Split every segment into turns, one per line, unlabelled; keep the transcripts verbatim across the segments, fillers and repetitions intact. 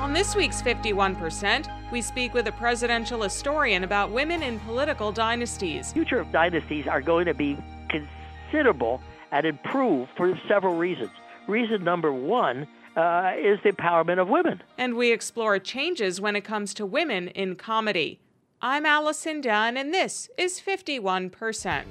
On this week's fifty-one percent, we speak with a presidential historian about women in political dynasties.
The future of dynasties are going to be considerable and improved for several reasons. Reason number one uh, is the empowerment of women.
And we explore changes when it comes to women in comedy. I'm Allison Dunn, and this is fifty-one percent.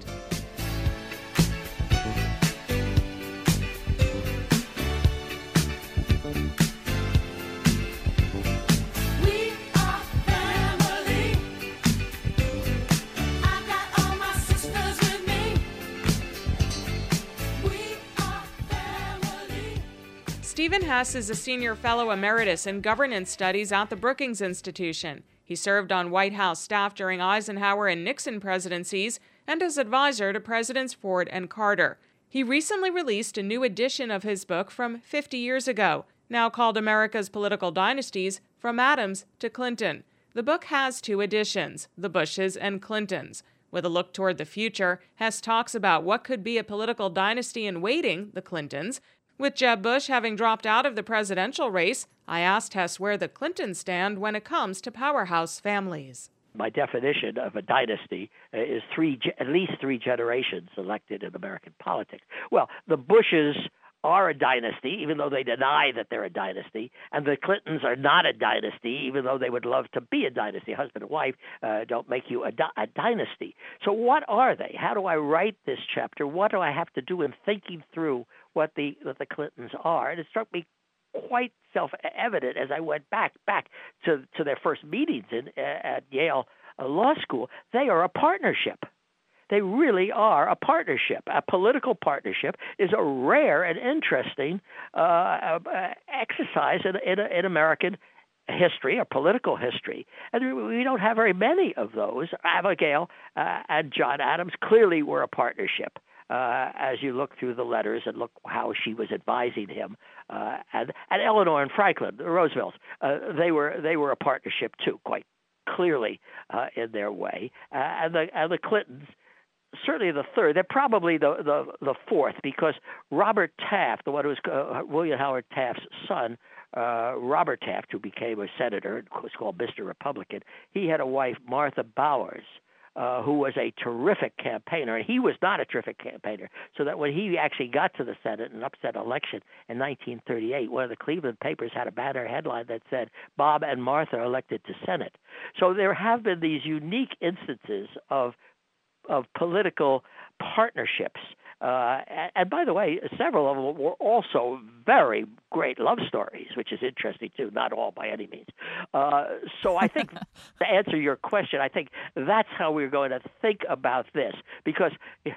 Stephen Hess is a senior fellow emeritus in governance studies at the Brookings Institution. He served on White House staff during Eisenhower and Nixon presidencies and as advisor to Presidents Ford and Carter. He recently released a new edition of his book from fifty years ago, now called America's Political Dynasties, From Adams to Clinton. The book has two editions, The Bushes and Clintons. With a look toward the future, Hess talks about what could be a political dynasty in waiting, the Clintons. With Jeb Bush having dropped out of the presidential race, I asked Hess where the Clintons stand when it comes to powerhouse families.
My definition of a dynasty is three, at least three generations elected in American politics. Well, the Bushes are a dynasty, even though they deny that they're a dynasty, and the Clintons are not a dynasty, even though they would love to be a dynasty. Husband and wife uh, don't make you a, di- a dynasty. So what are they? How do I write this chapter? What do I have to do in thinking through what the what the Clintons are? And it struck me quite self-evident as I went back back to, to their first meetings in, uh, at Yale uh, Law School. They are a partnership. They really are a partnership. A political partnership is a rare and interesting uh, uh, exercise in, in, in American history or political history. And we don't have very many of those. Abigail uh, and John Adams clearly were a partnership. Uh, as you look through the letters and look how she was advising him, uh, and, and Eleanor and Franklin, the Roosevelts, uh, they were they were a partnership too, quite clearly uh, in their way. Uh, and the and the Clintons, certainly the third. They're probably the the, the fourth, because Robert Taft, the one who was uh, William Howard Taft's son, uh, Robert Taft, who became a senator and was called Mister Republican, he had a wife, Martha Bowers, Uh, who was a terrific campaigner, and he was not a terrific campaigner, so that when he actually got to the Senate and upset election in nineteen thirty-eight, one of the Cleveland papers had a banner headline that said, "Bob and Martha elected to Senate." So there have been these unique instances of of political partnerships. Uh, and, and by the way, several of them were also very great love stories, which is interesting too, not all by any means. Uh, so I think to answer your question, I think that's how we're going to think about this, because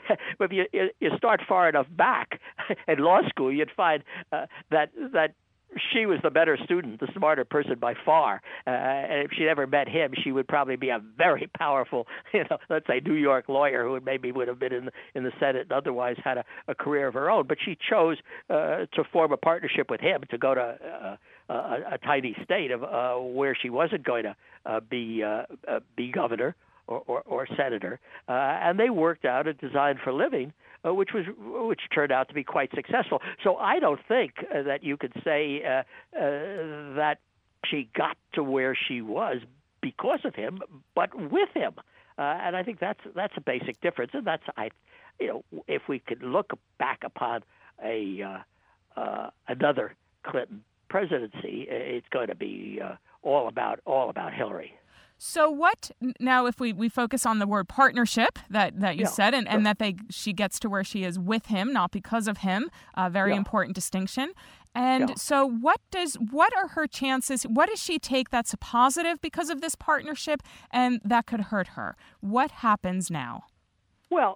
if you, you start far enough back in law school, you'd find uh, that that she was the better student, the smarter person by far. Uh, and if she'd ever met him, she would probably be a very powerful, you know, let's say New York lawyer who would maybe would have been in the, in the Senate and otherwise had a, a career of her own. But she chose uh, to form a partnership with him to go to uh, a, a tiny state of uh, where she wasn't going to uh, be uh, uh, be governor or, or, or senator, uh, and they worked out a design for living, uh, which was which turned out to be quite successful. So I don't think uh, that you could say uh, uh, that she got to where she was because of him, but with him. Uh, and I think that's that's a basic difference, and that's I, you know, if we could look back upon a uh, uh, another Clinton presidency, it's going to be uh, all about all about Hillary.
So what now? If we, we focus on the word partnership that, that you
Yeah,
said, and,
sure.
and that they she gets to where she is with him, not because of him, a very
Yeah.
important distinction. And
Yeah.
so, what does what are her chances? What does she take that's a positive because of this partnership, and that could hurt her? What happens now?
Well,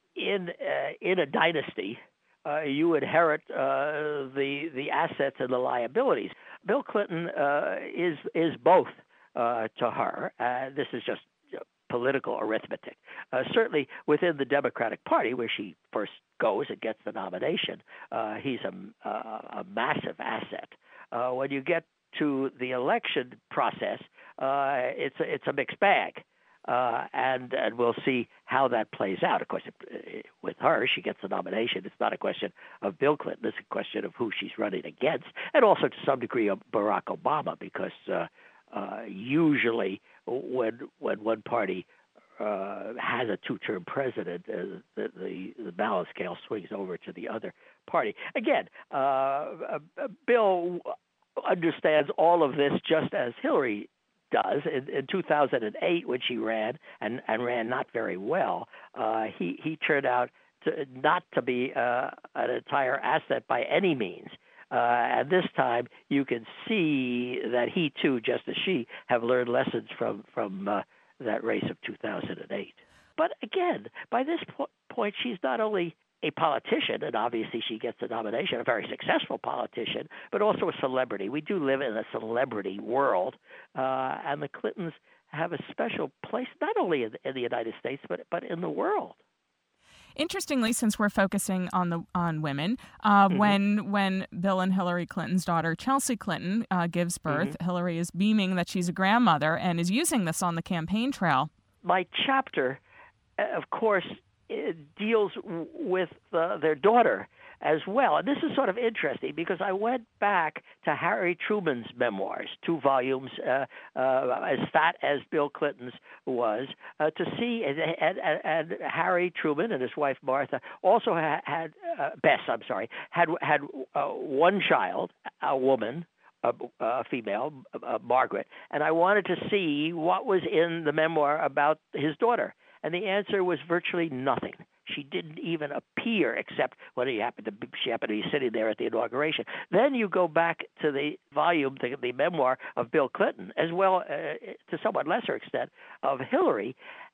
in uh, in a dynasty, uh, you inherit uh, the the assets and the liabilities. Bill Clinton uh, is is both. Uh, to her. Uh, this is just you know, political arithmetic. Uh, certainly within the Democratic Party, where she first goes and gets the nomination, uh, he's a, a, a massive asset. Uh, when you get to the election process, uh, it's, a, it's a mixed bag. Uh, and and we'll see how that plays out. Of course, it, with her, she gets the nomination. It's not a question of Bill Clinton. It's a question of who she's running against, and also to some degree of Barack Obama, because uh, uh, usually when when one party uh, has a two-term president, uh, the, the the balance scale swings over to the other party. Again, uh, uh, Bill understands all of this just as Hillary does. In, in two thousand eight, when she ran and, and ran not very well, uh, he he turned out to not to be uh, an entire asset by any means. Uh, and this time, you can see that he too, just as she, have learned lessons from from uh, that race of two thousand eight. But again, by this po- point, she's not only a politician, and obviously she gets the nomination, a very successful politician, but also a celebrity. We do live in a celebrity world, uh, and the Clintons have a special place not only in, in the United States, but but in the world.
Interestingly, since we're focusing on the on women, uh, mm-hmm. when when Bill and Hillary Clinton's daughter Chelsea Clinton uh, gives birth, mm-hmm. Hillary is beaming that she's a grandmother and is using this on the campaign trail.
My chapter, of course, it deals with uh, their daughter as well. And this is sort of interesting because I went back to Harry Truman's memoirs, two volumes, uh, uh, as fat as Bill Clinton's was, uh, to see, and, and, and Harry Truman and his wife Martha also had, had uh, Bess, I'm sorry, had, had uh, one child, a woman, a, a female, uh, Margaret, and I wanted to see what was in the memoir about his daughter. And the answer was virtually nothing. She didn't even appear, except when he happened to be, she happened to be sitting there at the inauguration. Then you go back to the volume, the, the memoir of Bill Clinton, as well, uh, to somewhat lesser extent, of Hillary.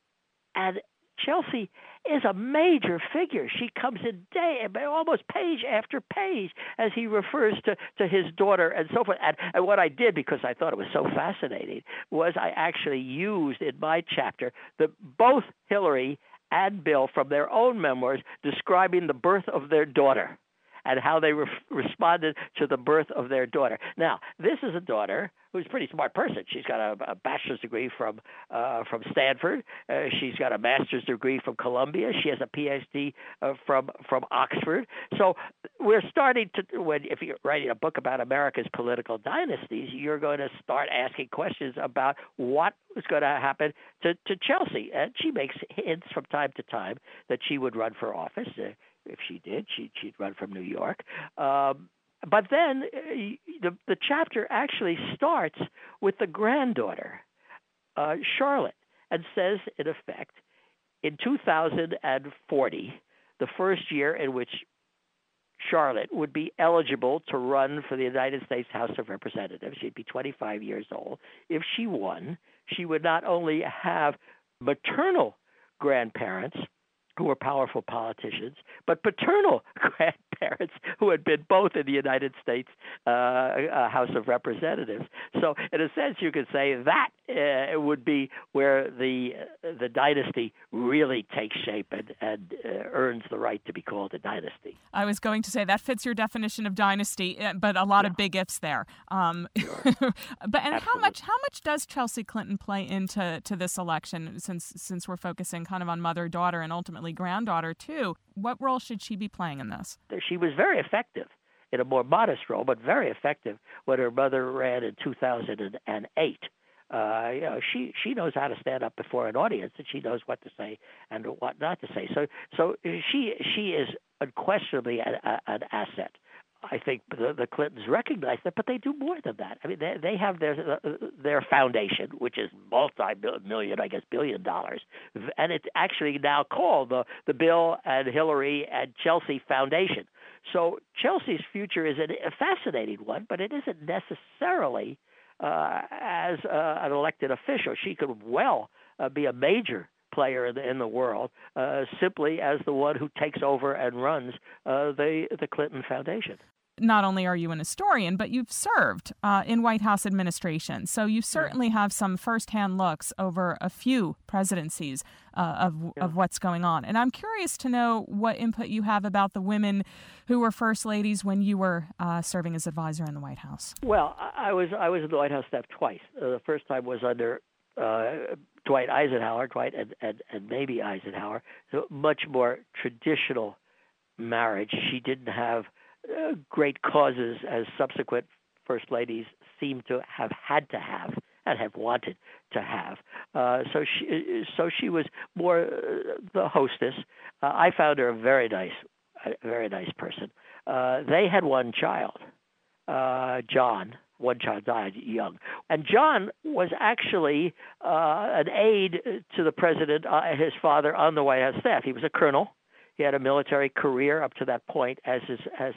And Chelsea is a major figure. She comes in day, almost page after page, as he refers to, to his daughter and so forth. And, and what I did, because I thought it was so fascinating, was I actually used in my chapter the both Hillary and Bill from their own memoirs describing the birth of their daughter and how they re- responded to the birth of their daughter. Now, this is a daughter who's a pretty smart person. She's got a, a bachelor's degree from uh, from Stanford. Uh, she's got a master's degree from Columbia. She has a P H D uh, from from Oxford. So we're starting to, when if you're writing a book about America's political dynasties, you're going to start asking questions about what was going to happen to, to Chelsea. And she makes hints from time to time that she would run for office. Uh, If she did, she'd, she'd run from New York. Um, but then uh, the, the chapter actually starts with the granddaughter, uh, Charlotte, and says, in effect, in two thousand forty, the first year in which Charlotte would be eligible to run for the United States House of Representatives, she'd be twenty-five years old. If she won, she would not only have maternal grandparents who were powerful politicians, but paternal grandparents who had been both in the United States uh, uh, House of Representatives. So, in a sense, you could say that uh, would be where the uh, the dynasty really takes shape and, and uh, earns the right to be called a dynasty.
I was going to say that fits your definition of dynasty, but a lot
yeah.
of big ifs there. Um,
sure.
but and
Absolutely.
how much how much does Chelsea Clinton play into to this election? Since since we're focusing kind of on mother daughter and ultimately granddaughter too, what role should she be playing in this?
She was very effective in a more modest role, but very effective when her mother ran in two thousand eight. Uh, you know, she she knows how to stand up before an audience, and she knows what to say and what not to say. So so she she is unquestionably a, a, an asset. I think the, the Clintons recognize that, but they do more than that. I mean, they they have their their foundation, which is multi-million, I guess, billion dollars, and it's actually now called the the Bill and Hillary and Chelsea Foundation. So Chelsea's future is a fascinating one, but it isn't necessarily uh, as uh, an elected official. She could well uh, be a major player in the, in the world, uh, simply as the one who takes over and runs uh, the the Clinton Foundation.
Not only are you an historian, but you've served uh, in White House administration. So you certainly have some firsthand looks over a few presidencies uh, of yeah. of what's going on. And I'm curious to know what input you have about the women who were first ladies when you were uh, serving as advisor in the White House.
Well, I was I was in the White House staff twice. Uh, the first time was under uh, Dwight Eisenhower, Dwight and, and, and Mamie Eisenhower, so much more traditional marriage. She didn't have uh, great causes as subsequent first ladies seem to have had to have and have wanted to have. Uh, so she, so she was more uh, the hostess. Uh, I found her a very nice, a very nice person. Uh, they had one child, uh, John. One child died young. And John was actually uh, an aide to the president, uh, his father, on the White House staff. He was a colonel. He had a military career up to that point, as is, as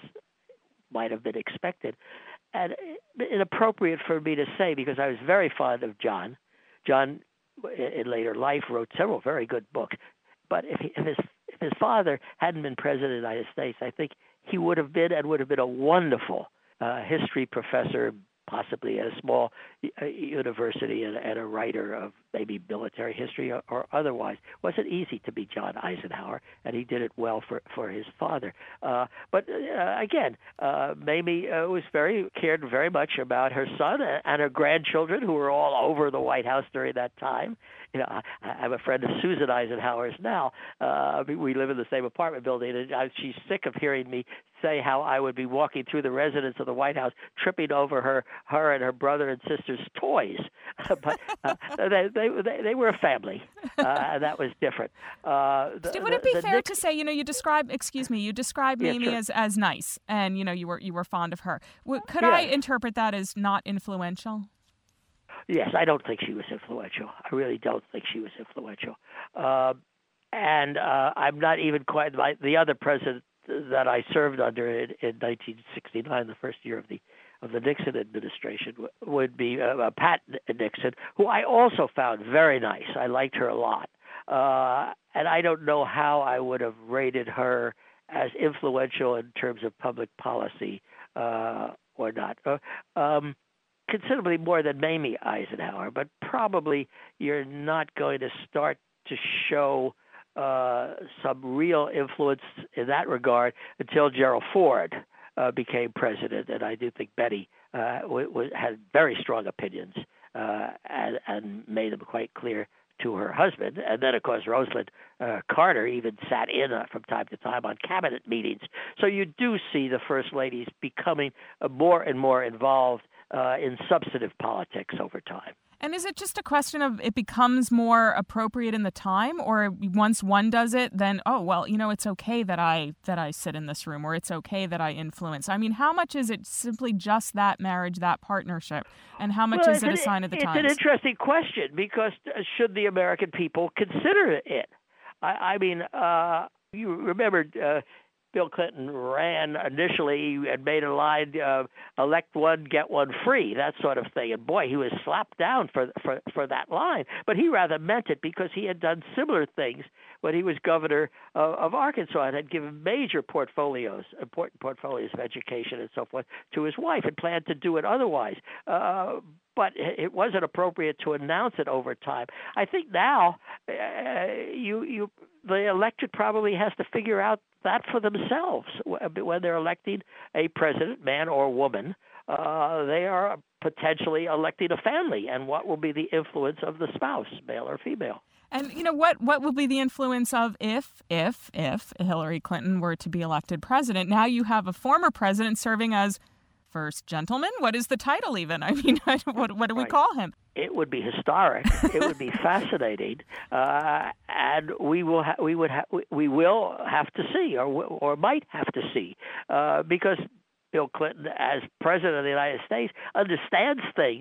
might have been expected. And inappropriate for me to say, because I was very fond of John. John, in later life, wrote several very good books. But if, he, if, his, if his father hadn't been president of the United States, I think he would have been and would have been a wonderful uh, history professor, possibly at a small uh, university, and, and a writer of maybe military history or, or otherwise. It wasn't easy to be John Eisenhower, and he did it well for, for his father. Uh, but uh, again, uh, Mamie uh, was very cared very much about her son and her grandchildren, who were all over the White House during that time. You know, I, I'm a friend of Susan Eisenhower's now. Uh, we live in the same apartment building, and I, she's sick of hearing me say how I would be walking through the residence of the White House, tripping over her, her and her brother and sister's toys. But uh, they, they they they were a family, uh, and that was different. Uh, the,
Would it be
the, the
fair
Nick-
to say, you know, you describe, excuse me, you describe
Yeah,
Mamie
sure.
as, as nice, and you know, you were you were fond of her. W- Could
Yeah.
I interpret that as not influential?
Yes, I don't think she was influential. I really don't think she was influential. Uh, and uh, I'm not even quite my, the other president that I served under in, in nineteen sixty-nine, the first year of the of the Nixon administration, w- would be uh, Pat Nixon, who I also found very nice. I liked her a lot. Uh, and I don't know how I would have rated her as influential in terms of public policy uh, or not. Uh, um, considerably more than Mamie Eisenhower, but probably you're not going to start to show uh, some real influence in that regard until Gerald Ford uh, became president. And I do think Betty uh, w- w- had very strong opinions uh, and, and made them quite clear to her husband. And then, of course, Rosalind uh, Carter even sat in uh, from time to time on cabinet meetings. So you do see the first ladies becoming uh, more and more involved uh, in substantive politics over time.
And is it just a question of it becomes more appropriate in the time, or once one does it, then, oh, well, you know, it's okay that I that I sit in this room, or it's okay that I influence? I mean, how much is it simply just that marriage, that partnership, and how much
well,
is it
an,
a sign of the
it's
times?
It's an interesting question, because should the American people consider it? I, I mean, uh, you remember uh, Bill Clinton ran initially and made a line, uh, elect one, get one free, that sort of thing. And boy, he was slapped down for, for, for that line. But he rather meant it, because he had done similar things when he was governor of, of Arkansas and had given major portfolios, important portfolios of education and so forth, to his wife, and planned to do it otherwise. Uh, but it wasn't appropriate to announce it over time. I think now uh, you you the electorate probably has to figure out that for themselves when they're electing a president, man or woman. Uh, they are potentially electing a family, and what will be the influence of the spouse, male or female.
And, you know, what, what will be the influence of if, if, if Hillary Clinton were to be elected president? Now you have a former president serving as first gentleman. What is the title even? I mean, what, what do we
Right.
call him?
It would be historic. It would be fascinating, uh, and we will ha- we would ha- we will have to see, or or might have to see, uh, because Bill Clinton, as president of the United States, understands things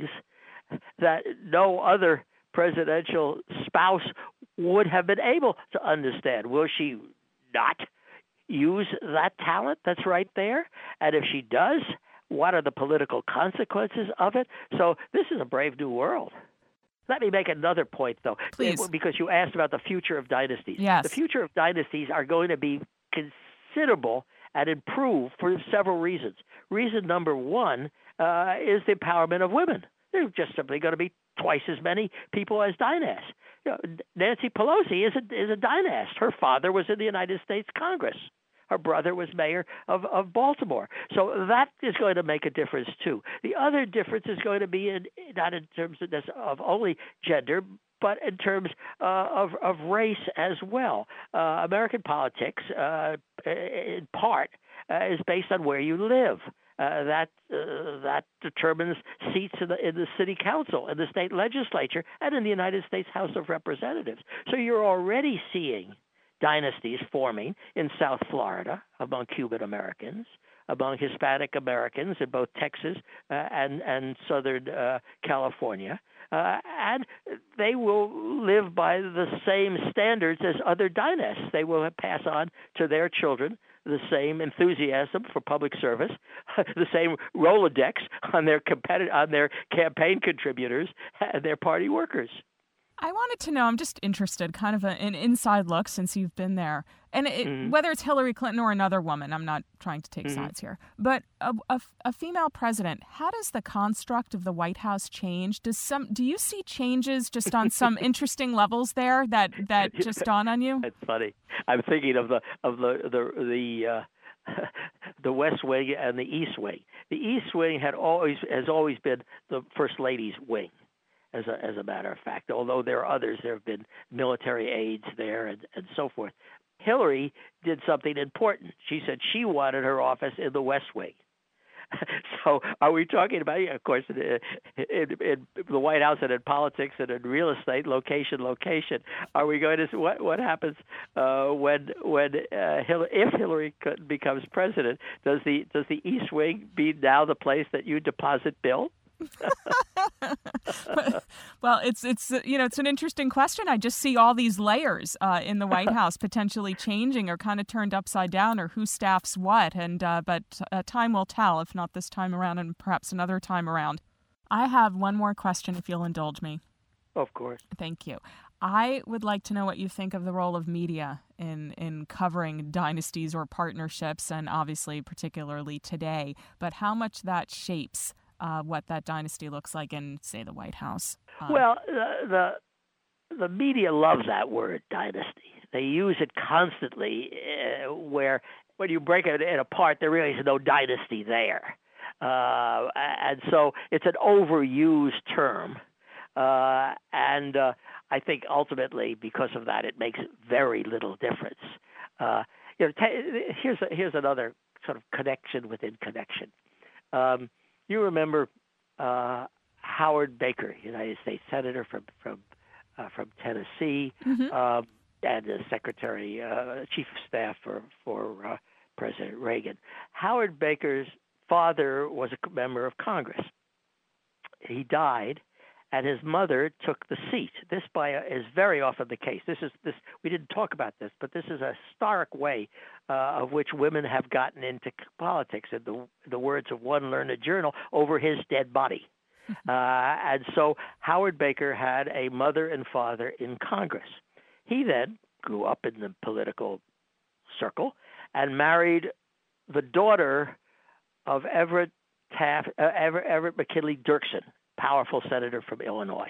that no other presidential spouse would have been able to understand. Will she not use that talent that's right there? And if she does, what are the political consequences of it? So this is a brave new world. Let me make another point, though,
Please.
because you asked about the future of dynasties.
Yes.
The future of dynasties are going to be considerable and improve for several reasons. Reason number one uh, is the empowerment of women. There's just simply going to be twice as many people as dynasts. You know, Nancy Pelosi is a, is a dynast. Her father was in the United States Congress. Her brother was mayor of, of Baltimore. So that is going to make a difference, too. The other difference is going to be in, not in terms of, this, of only gender, but in terms uh, of, of race as well. Uh, American politics, uh, in part, uh, is based on where you live. Uh, that uh, that determines seats in the in the city council, in the state legislature, and in the United States House of Representatives. So you're already seeing dynasties forming in South Florida among Cuban Americans, among Hispanic Americans in both Texas uh, and and Southern uh, California. Uh, and they will live by the same standards as other dynasts. They will pass on to their children the same enthusiasm for public service, the same Rolodex on their competi- on their campaign contributors and their party workers.
I wanted to know, I'm just interested, kind of a, an inside look since you've been there. And it, mm-hmm. whether it's Hillary Clinton or another woman, I'm not trying to take mm-hmm. sides here. But a, a, a female president, how does the construct of the White House change? Does some do you see changes just on some interesting levels there that, that just dawn on you?
That's funny. I'm thinking of the of the the the, uh, the West Wing and the East Wing. The East Wing had always has always been the First Lady's wing. As a, as a matter of fact, although there are others, there have been military aides there and, and so forth. Hillary did something important. She said she wanted her office in the West Wing. So are we talking about, of course, in, in, in the White House and in politics and in real estate, location, location? Are we going to what what happens uh, when when uh, Hillary, if Hillary becomes president? Does the does the East Wing be now the place that you deposit Bill?
Well, it's it's you know it's an interesting question. I just see all these layers uh, in the White House potentially changing or kind of turned upside down, or who staffs what. And uh, but uh, time will tell, if not this time around, and perhaps another time around. I have one more question, if you'll indulge me.
Of course.
Thank you. I would like to know what you think of the role of media in, in covering dynasties or partnerships, and obviously particularly today, but how much that shapes Uh, what that dynasty looks like in, say, the White House. Um,
well, the, the the media love that word, dynasty. They use it constantly, uh, where when you break it apart, there really is no dynasty there. Uh, and so it's an overused term. Uh, and uh, I think ultimately, because of that, it makes very little difference. Uh, you know, t- here's a, here's another sort of connection within connection. Um, You remember uh, Howard Baker, United States Senator from from uh, from Tennessee, mm-hmm. um, and the Secretary, uh, Chief of Staff for for uh, President Reagan. Howard Baker's father was a member of Congress. He died, and his mother took the seat. This by a, is very often the case. This is this we didn't talk about this, but this is a historic way uh, of which women have gotten into politics. In the the words of one learned journal, over his dead body. uh, and so Howard Baker had a mother and father in Congress. He then grew up in the political circle and married the daughter of Everett Taft, uh, Everett, Everett McKinley Dirksen, powerful senator from Illinois.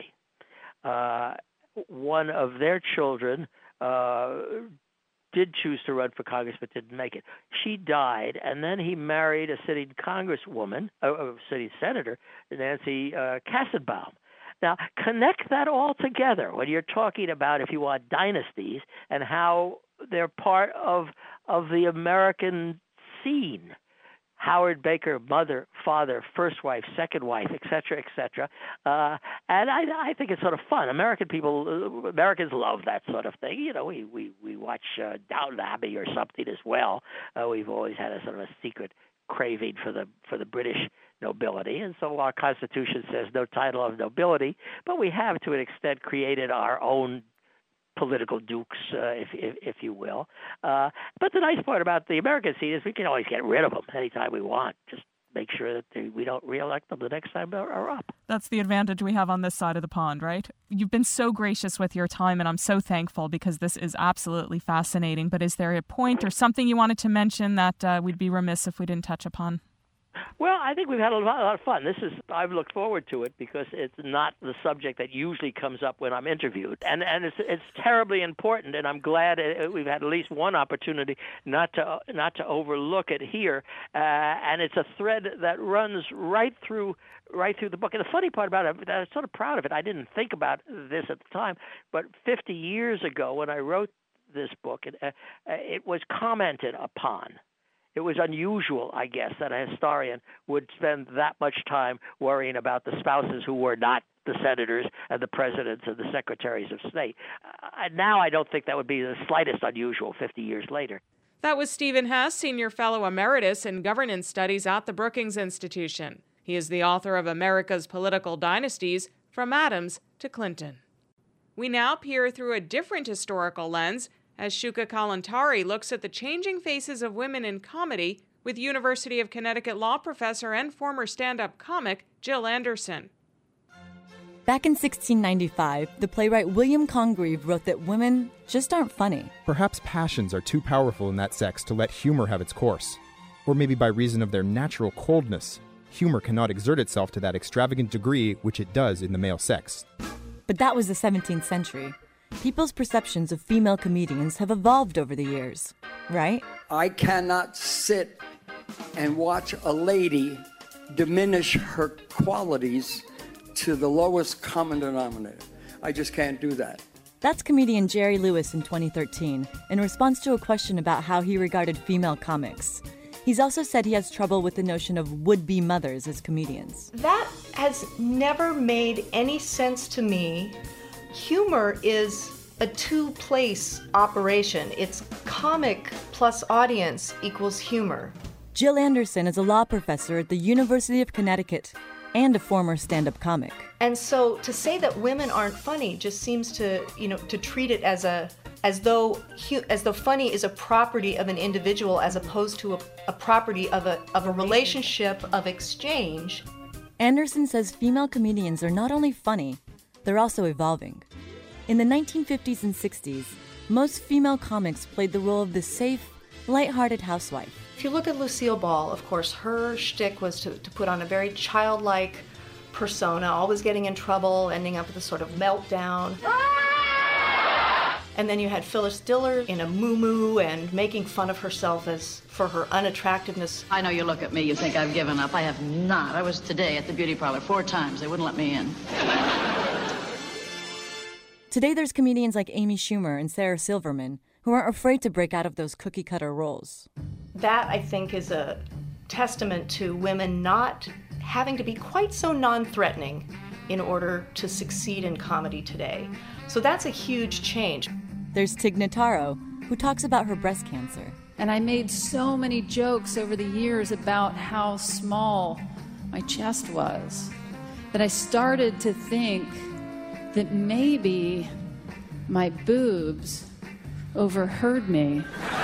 Uh, one of their children uh, did choose to run for Congress but didn't make it. She died, and then he married a sitting congresswoman, a, a sitting senator, Nancy uh, Kassenbaum. Now, connect that all together when you're talking about, if you want, dynasties and how they're part of of the American scene. Howard Baker, mother, father, first wife, second wife, et cetera, et cetera. Uh, and I, I think it's sort of fun. American people, uh, Americans love that sort of thing. You know, we we, we watch uh, Downton Abbey or something as well. Uh, we've always had a sort of a secret craving for the for the British nobility, and so our Constitution says no title of nobility, but we have to an extent created our own political dukes, uh, if, if if you will. Uh, but the nice part about the American scene is we can always get rid of them anytime we want. Just make sure that they, we don't reelect them the next time they're up.
That's the advantage we have on this side of the pond, right? You've been so gracious with your time, and I'm so thankful because this is absolutely fascinating. But is there a point or something you wanted to mention that uh, we'd be remiss if we didn't touch upon?
Well, I think we've had a lot, a lot of fun. This is I've looked forward to it because it's not the subject that usually comes up when I'm interviewed, and and it's it's terribly important. And I'm glad it, we've had at least one opportunity not to not to overlook it here. Uh, and it's a thread that runs right through right through the book. And the funny part about it, I'm sort of proud of it. I didn't think about this at the time, but fifty years ago when I wrote this book, it, uh, it was commented upon. It was unusual, I guess, that a historian would spend that much time worrying about the spouses who were not the senators and the presidents and the secretaries of state. Uh, now I don't think that would be the slightest unusual fifty years later.
That was Stephen Hess, Senior Fellow Emeritus in Governance Studies at the Brookings Institution. He is the author of America's Political Dynasties, From Adams to Clinton. We now peer through a different historical lens as Shuka Kalantari looks at the changing faces of women in comedy with University of Connecticut law professor and former stand-up comic Jill Anderson.
Back in sixteen ninety-five, the playwright William Congreve wrote that women just aren't funny.
Perhaps passions are too powerful in that sex to let humor have its course. Or maybe by reason of their natural coldness, humor cannot exert itself to that extravagant degree which it does in the male sex.
But that was the seventeenth century. People's perceptions of female comedians have evolved over the years, right?
I cannot sit and watch a lady diminish her qualities to the lowest common denominator. I just can't do that.
That's comedian Jerry Lewis in twenty thirteen, in response to a question about how he regarded female comics. He's also said he has trouble with the notion of would-be mothers as comedians.
That has never made any sense to me. Humor is a two-place operation. It's comic plus audience equals humor.
Jill Anderson is a law professor at the University of Connecticut and a former stand-up comic.
And so to say that women aren't funny just seems to, you know, to treat it as a as though as though funny is a property of an individual as opposed to a, a property of a of a relationship of exchange.
Anderson says female comedians are not only funny, they're also evolving. In the nineteen fifties and sixties, most female comics played the role of the safe, lighthearted housewife.
If you look at Lucille Ball, of course, her shtick was to, to put on a very childlike persona, always getting in trouble, ending up with a sort of meltdown. And then you had Phyllis Diller in a moo-moo and making fun of herself as for her unattractiveness.
I know you look at me, you think I've given up. I have not. I was today at the beauty parlor four times. They wouldn't let me in.
Today there's comedians like Amy Schumer and Sarah Silverman who aren't afraid to break out of those cookie-cutter roles.
That, I think, is a testament to women not having to be quite so non-threatening in order to succeed in comedy today. So that's a huge change.
There's Tig Notaro, who talks about her breast cancer.
And I made so many jokes over the years about how small my chest was that I started to think that maybe my boobs overheard me.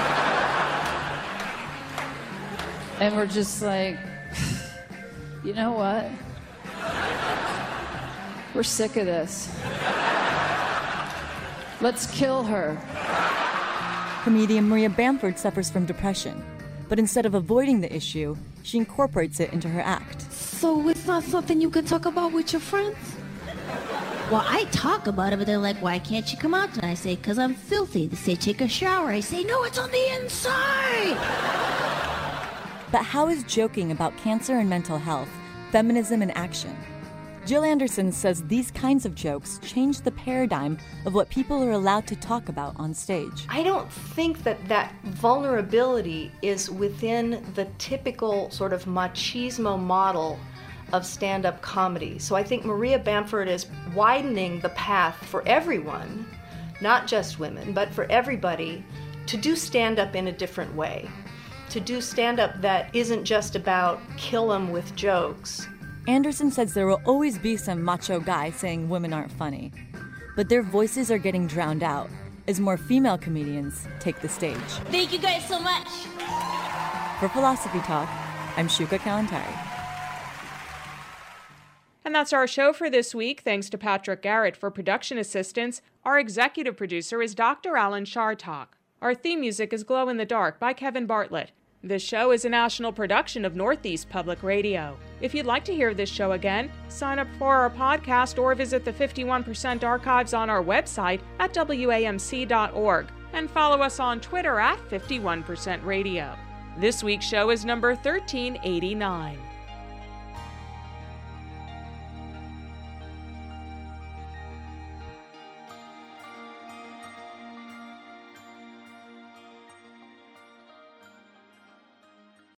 And we're just like, you know what? We're sick of this. Let's kill her.
Comedian Maria Bamford suffers from depression, but instead of avoiding the issue, she incorporates it into her act.
So it's not something you can talk about with your friends? Well, I talk about it, but they're like, why can't you come out tonight? I say, because I'm filthy. They say, take a shower. I say, no, it's on the inside.
But how is joking about cancer and mental health, feminism and action? Jill Anderson says these kinds of jokes change the paradigm of what people are allowed to talk about on stage.
I don't think that that vulnerability is within the typical sort of machismo model of stand-up comedy. So I think Maria Bamford is widening the path for everyone, not just women, but for everybody, to do stand-up in a different way. To do stand-up that isn't just about kill 'em with jokes.
Anderson says there will always be some macho guy saying women aren't funny, but their voices are getting drowned out as more female comedians take the stage.
Thank you guys so much.
For Philosophy Talk, I'm Shuka Kalantari.
And that's our show for this week. Thanks to Patrick Garrett for production assistance. Our executive producer is Doctor Alan Chartok. Our theme music is Glow in the Dark by Kevin Bartlett. This show is a national production of Northeast Public Radio. If you'd like to hear this show again, sign up for our podcast or visit the fifty-one percent archives on our website at W A M C dot org and follow us on Twitter at fifty-one percent radio. This week's show is number thirteen eighty-nine.